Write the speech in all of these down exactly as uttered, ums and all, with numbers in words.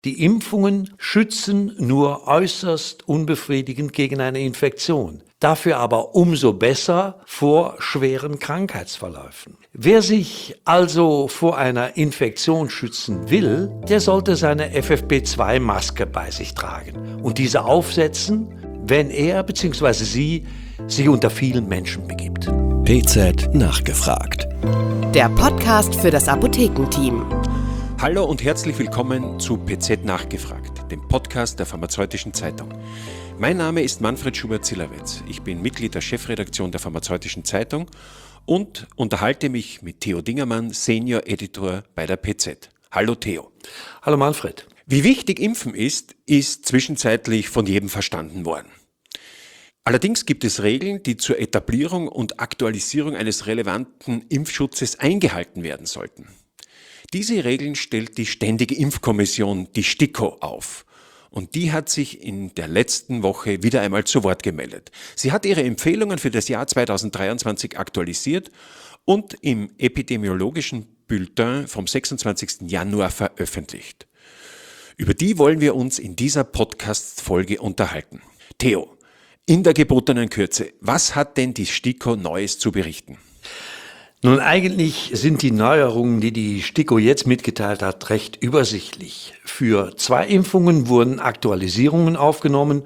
Die Impfungen schützen nur äußerst unbefriedigend gegen eine Infektion, dafür aber umso besser vor schweren Krankheitsverläufen. Wer sich also vor einer Infektion schützen will, der sollte seine F F P zwei Maske bei sich tragen und diese aufsetzen, wenn er bzw. sie sich unter vielen Menschen begibt. P Z nachgefragt. Der Podcast für das Apothekenteam. Hallo und herzlich willkommen zu P Z nachgefragt, dem Podcast der Pharmazeutischen Zeitung. Mein Name ist Manfred Schubert-Zillerwetz. Ich bin Mitglied der Chefredaktion der Pharmazeutischen Zeitung und unterhalte mich mit Theo Dingermann, Senior Editor bei der P Z. Hallo Theo. Hallo Manfred. Wie wichtig Impfen ist, ist zwischenzeitlich von jedem verstanden worden. Allerdings gibt es Regeln, die zur Etablierung und Aktualisierung eines relevanten Impfschutzes eingehalten werden sollten. Diese Regeln stellt die Ständige Impfkommission, die STIKO, auf. Und die hat sich in der letzten Woche wieder einmal zu Wort gemeldet. Sie hat ihre Empfehlungen für das Jahr zweitausenddreiundzwanzig aktualisiert und im epidemiologischen Bulletin vom sechsundzwanzigsten Januar veröffentlicht. Über die wollen wir uns in dieser Podcast-Folge unterhalten. Theo, in der gebotenen Kürze, was hat denn die STIKO Neues zu berichten? Nun, eigentlich sind die Neuerungen, die die STIKO jetzt mitgeteilt hat, recht übersichtlich. Für zwei Impfungen wurden Aktualisierungen aufgenommen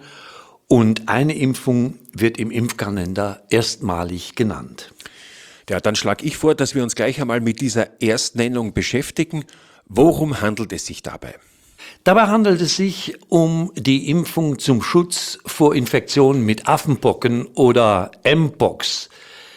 und eine Impfung wird im Impfkalender erstmalig genannt. Ja, dann schlage ich vor, dass wir uns gleich einmal mit dieser Erstnennung beschäftigen. Worum handelt es sich dabei? Dabei handelt es sich um die Impfung zum Schutz vor Infektionen mit Affenpocken oder Mpox,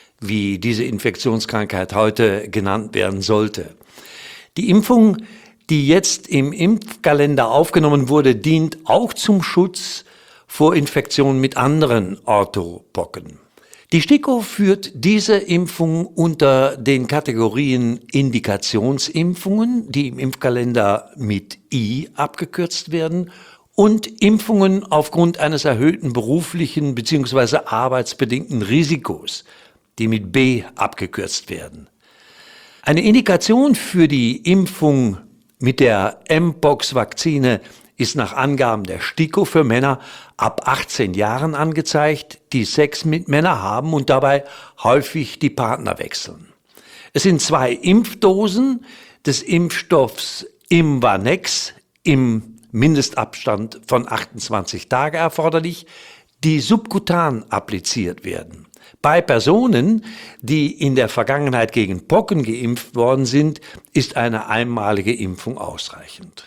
wie diese Infektionskrankheit heute genannt werden sollte. Die Impfung, die jetzt im Impfkalender aufgenommen wurde, dient auch zum Schutz vor Infektionen mit anderen Orthopocken. Die STIKO führt diese Impfung unter den Kategorien Indikationsimpfungen, die im Impfkalender mit I abgekürzt werden, und Impfungen aufgrund eines erhöhten beruflichen bzw. arbeitsbedingten Risikos, die mit B abgekürzt werden. Eine Indikation für die Impfung mit der Mpox-Vakzine ist nach Angaben der STIKO für Männer ab achtzehn Jahren angezeigt, die Sex mit Männern haben und dabei häufig die Partner wechseln. Es sind zwei Impfdosen des Impfstoffs Imvanex im Mindestabstand von achtundzwanzig Tagen erforderlich, die subkutan appliziert werden. Bei Personen, die in der Vergangenheit gegen Pocken geimpft worden sind, ist eine einmalige Impfung ausreichend.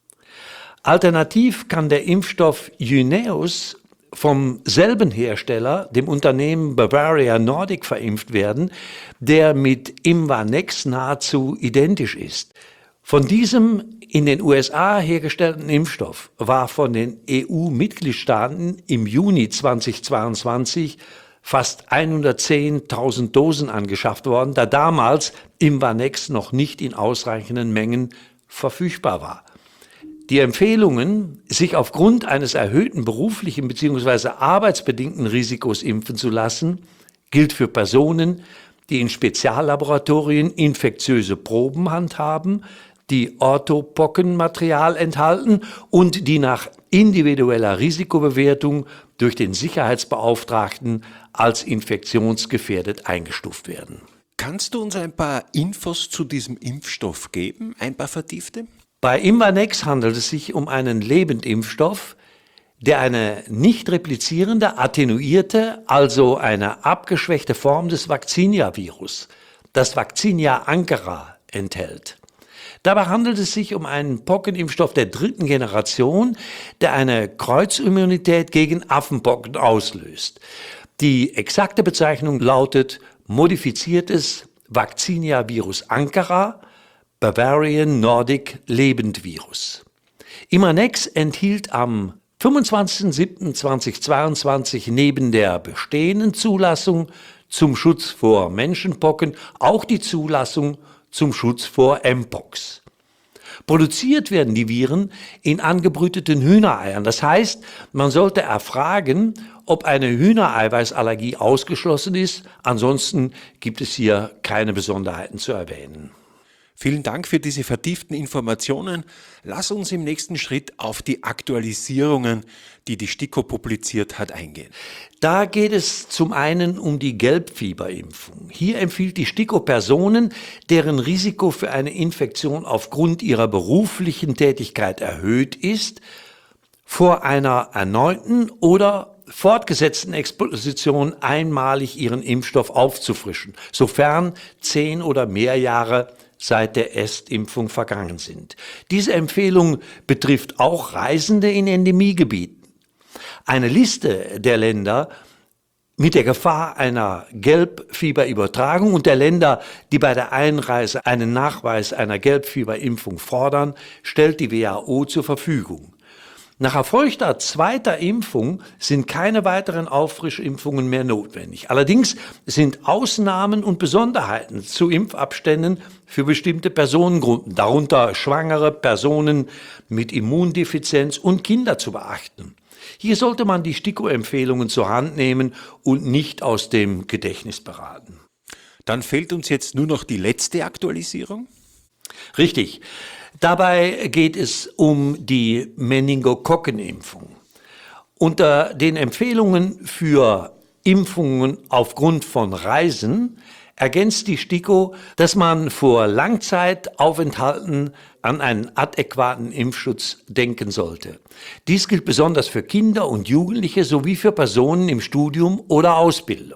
Alternativ kann der Impfstoff Jynneos vom selben Hersteller, dem Unternehmen Bavarian Nordic, verimpft werden, der mit Imvanex nahezu identisch ist. Von diesem in den U S A hergestellten Impfstoff war von den E U-Mitgliedstaaten im Juni zweitausendzweiundzwanzig fast hundertzehntausend Dosen angeschafft worden, da damals Imvanex noch nicht in ausreichenden Mengen verfügbar war. Die Empfehlungen, sich aufgrund eines erhöhten beruflichen bzw. arbeitsbedingten Risikos impfen zu lassen, gilt für Personen, die in Speziallaboratorien infektiöse Proben handhaben, die Orthopockenmaterial enthalten und die nach individueller Risikobewertung durch den Sicherheitsbeauftragten als infektionsgefährdet eingestuft werden. Kannst du uns ein paar Infos zu diesem Impfstoff geben, ein paar vertiefte? Bei Imvanex handelt es sich um einen Lebendimpfstoff, der eine nicht replizierende, attenuierte, also eine abgeschwächte Form des Vaccinia-Virus, das Vaccinia ankara, enthält. Dabei handelt es sich um einen Pockenimpfstoff der dritten Generation, der eine Kreuzimmunität gegen Affenpocken auslöst. Die exakte Bezeichnung lautet modifiziertes Vaccinia-Virus ankara, Bavarian Nordic Lebendvirus. Imvanex enthielt am fünfundzwanzigsten siebten zweitausendzweiundzwanzig neben der bestehenden Zulassung zum Schutz vor Menschenpocken auch die Zulassung zum Schutz vor Mpox. Produziert werden die Viren in angebrüteten Hühnereiern. Das heißt, man sollte erfragen, ob eine Hühnereiweißallergie ausgeschlossen ist. Ansonsten gibt es hier keine Besonderheiten zu erwähnen. Vielen Dank für diese vertieften Informationen. Lass uns im nächsten Schritt auf die Aktualisierungen, die die STIKO publiziert hat, eingehen. Da geht es zum einen um die Gelbfieberimpfung. Hier empfiehlt die STIKO Personen, deren Risiko für eine Infektion aufgrund ihrer beruflichen Tätigkeit erhöht ist, vor einer erneuten oder fortgesetzten Exposition einmalig ihren Impfstoff aufzufrischen, sofern zehn oder mehr Jahre seit der Erstimpfung vergangen sind. Diese Empfehlung betrifft auch Reisende in Endemiegebieten. Eine Liste der Länder mit der Gefahr einer Gelbfieberübertragung und der Länder, die bei der Einreise einen Nachweis einer Gelbfieberimpfung fordern, stellt die W H O zur Verfügung. Nach erfolgter zweiter Impfung sind keine weiteren Auffrischimpfungen mehr notwendig. Allerdings sind Ausnahmen und Besonderheiten zu Impfabständen für bestimmte Personengruppen, darunter schwangere Personen mit Immundefizienz und Kinder, zu beachten. Hier sollte man die STIKO-Empfehlungen zur Hand nehmen und nicht aus dem Gedächtnis beraten. Dann fehlt uns jetzt nur noch die letzte Aktualisierung. Richtig. Dabei geht es um die Meningokokkenimpfung. Unter den Empfehlungen für Impfungen aufgrund von Reisen ergänzt die STIKO, dass man vor Langzeitaufenthalten an einen adäquaten Impfschutz denken sollte. Dies gilt besonders für Kinder und Jugendliche sowie für Personen im Studium oder Ausbildung.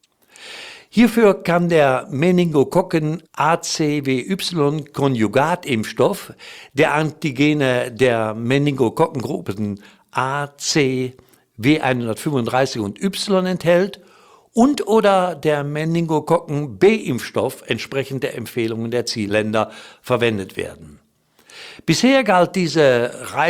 Hierfür kann der Meningokokken-A C W Y-Konjugatimpfstoff, der Antigene der Meningokokkengruppen A, C, W hundertfünfunddreißig und Y enthält, und oder der Meningokokken-B-Impfstoff entsprechend der Empfehlungen der Zielländer verwendet werden. Bisher galt diese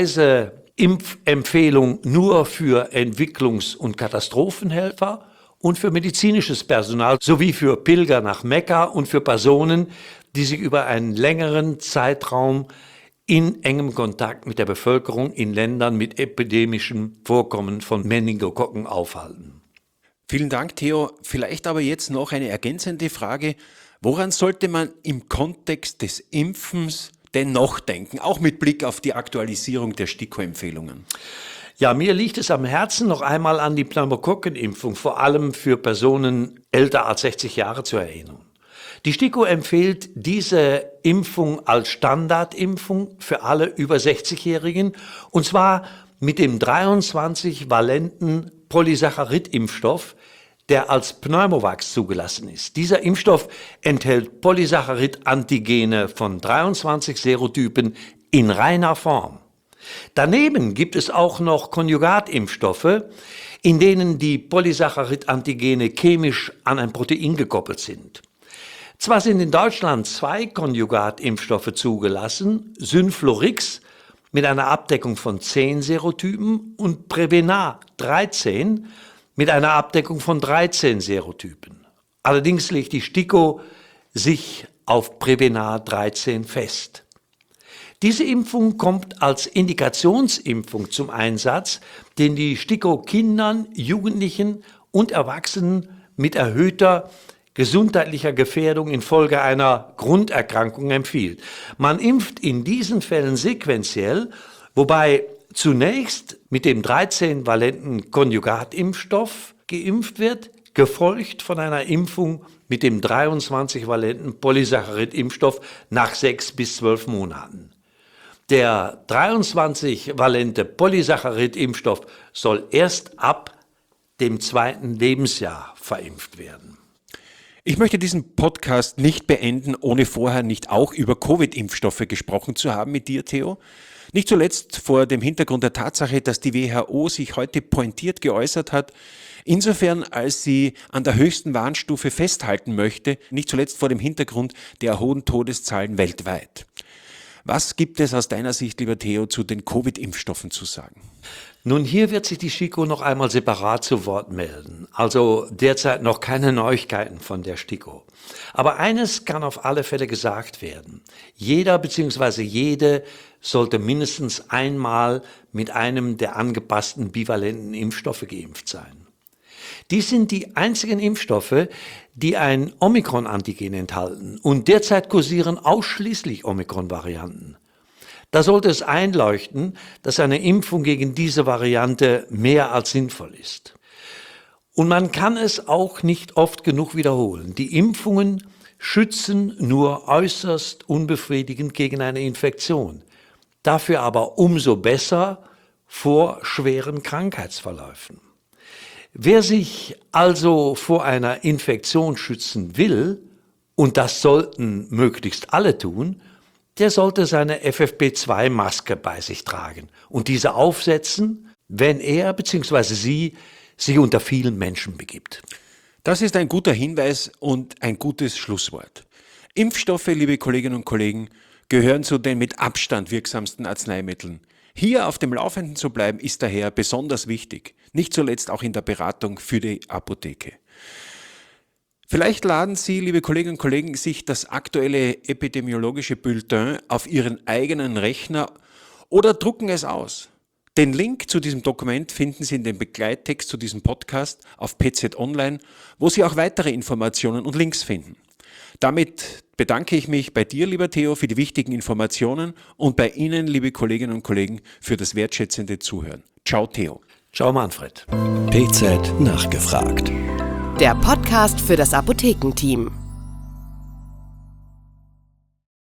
Reiseimpfempfehlung nur für Entwicklungs- und Katastrophenhelfer und für medizinisches Personal sowie für Pilger nach Mekka und für Personen, die sich über einen längeren Zeitraum in engem Kontakt mit der Bevölkerung in Ländern mit epidemischem Vorkommen von Meningokokken aufhalten. Vielen Dank, Theo. Vielleicht aber jetzt noch eine ergänzende Frage. Woran sollte man im Kontext des Impfens denn noch denken, auch mit Blick auf die Aktualisierung der STIKO-Empfehlungen? Ja, mir liegt es am Herzen, noch einmal an die Pneumokokkenimpfung, vor allem für Personen älter als sechzig Jahre, zu erinnern. Die STIKO empfiehlt diese Impfung als Standardimpfung für alle über sechzigjährigen, und zwar mit dem dreiundzwanzig-valenten Polysaccharid-Impfstoff, der als Pneumovax zugelassen ist. Dieser Impfstoff enthält Polysaccharid-Antigene von dreiundzwanzig Serotypen in reiner Form. Daneben gibt es auch noch Konjugatimpfstoffe, in denen die Polysaccharid-Antigene chemisch an ein Protein gekoppelt sind. Zwar sind in Deutschland zwei Konjugatimpfstoffe zugelassen, Synflorix mit einer Abdeckung von zehn Serotypen und Prevenar dreizehn mit einer Abdeckung von dreizehn Serotypen. Allerdings legt die STIKO sich auf Prevenar dreizehn fest. Diese Impfung kommt als Indikationsimpfung zum Einsatz, den die STIKO Kindern, Jugendlichen und Erwachsenen mit erhöhter gesundheitlicher Gefährdung infolge einer Grunderkrankung empfiehlt. Man impft in diesen Fällen sequenziell, wobei zunächst mit dem dreizehn-valenten Konjugatimpfstoff geimpft wird, gefolgt von einer Impfung mit dem dreiundzwanzig-valenten Polysaccharid-Impfstoff nach sechs bis zwölf Monaten. Der dreiundzwanzig-valente Polysaccharid-Impfstoff soll erst ab dem zweiten Lebensjahr verimpft werden. Ich möchte diesen Podcast nicht beenden, ohne vorher nicht auch über Covid-Impfstoffe gesprochen zu haben mit dir, Theo. Nicht zuletzt vor dem Hintergrund der Tatsache, dass die W H O sich heute pointiert geäußert hat, insofern als sie an der höchsten Warnstufe festhalten möchte, nicht zuletzt vor dem Hintergrund der hohen Todeszahlen weltweit. Was gibt es aus deiner Sicht, lieber Theo, zu den Covid-Impfstoffen zu sagen? Nun, hier wird sich die STIKO noch einmal separat zu Wort melden. Also derzeit noch keine Neuigkeiten von der STIKO. Aber eines kann auf alle Fälle gesagt werden. Jeder bzw. jede sollte mindestens einmal mit einem der angepassten bivalenten Impfstoffe geimpft sein. Dies sind die einzigen Impfstoffe, die ein Omikron-Antigen enthalten und derzeit kursieren ausschließlich Omikron-Varianten. Da sollte es einleuchten, dass eine Impfung gegen diese Variante mehr als sinnvoll ist. Und man kann es auch nicht oft genug wiederholen. Die Impfungen schützen nur äußerst unbefriedigend gegen eine Infektion, dafür aber umso besser vor schweren Krankheitsverläufen. Wer sich also vor einer Infektion schützen will, und das sollten möglichst alle tun, der sollte seine F F P zwei Maske bei sich tragen und diese aufsetzen, wenn er bzw. sie sich unter vielen Menschen begibt. Das ist ein guter Hinweis und ein gutes Schlusswort. Impfstoffe, liebe Kolleginnen und Kollegen, gehören zu den mit Abstand wirksamsten Arzneimitteln. Hier auf dem Laufenden zu bleiben, ist daher besonders wichtig, nicht zuletzt auch in der Beratung für die Apotheke. Vielleicht laden Sie, liebe Kolleginnen und Kollegen, sich das aktuelle epidemiologische Bulletin auf Ihren eigenen Rechner oder drucken es aus. Den Link zu diesem Dokument finden Sie in dem Begleittext zu diesem Podcast auf P Z Online, wo Sie auch weitere Informationen und Links finden. Damit bedanke ich mich bei dir, lieber Theo, für die wichtigen Informationen und bei Ihnen, liebe Kolleginnen und Kollegen, für das wertschätzende Zuhören. Ciao, Theo. Ciao, Manfred. P Z nachgefragt. Der Podcast für das Apothekenteam.